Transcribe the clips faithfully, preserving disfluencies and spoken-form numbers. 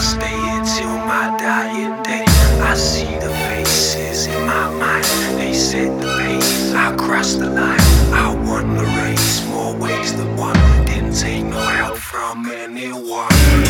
stay here till my dying day. I see the faces in my mind, they set the pace. I crossed the line, I won the race. More ways than one, didn't take no help from anyone.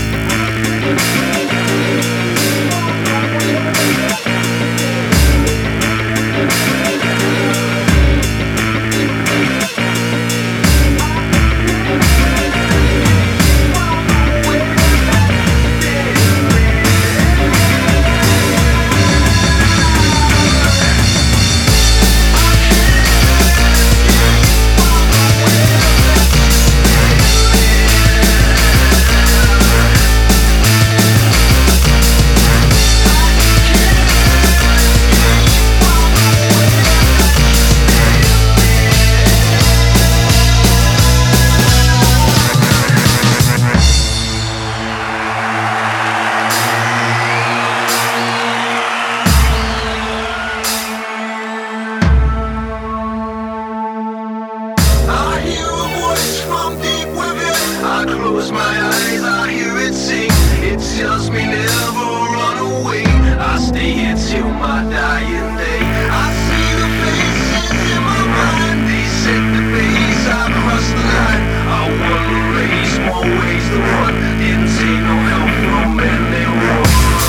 I close my eyes, I hear it sing. It tells me never run away. I stay here till my dying day. I see the faces in my mind, they set the pace. I cross the line, I won the race. More ways than one, didn't take no help from anyone.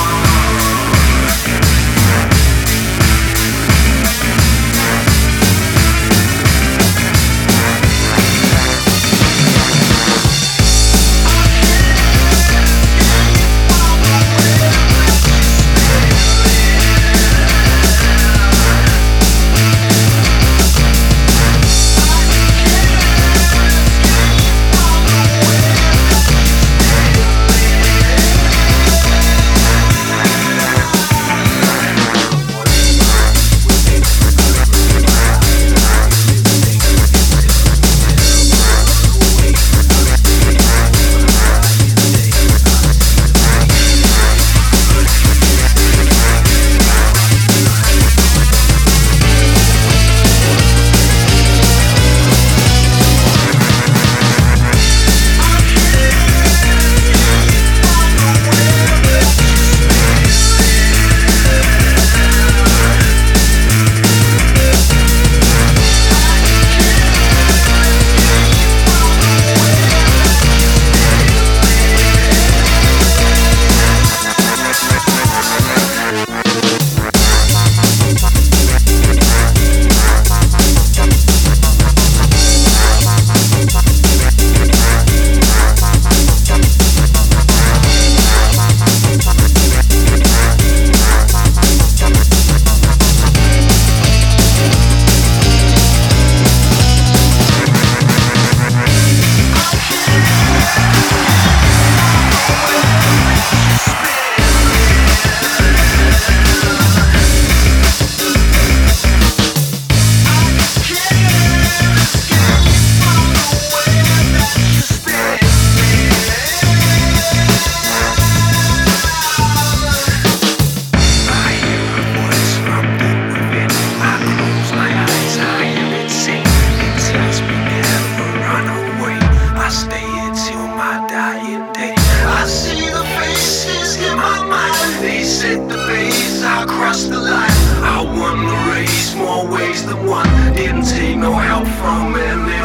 Set the pace, I crossed the line, I won the race. More ways than one, didn't take no help from anyone.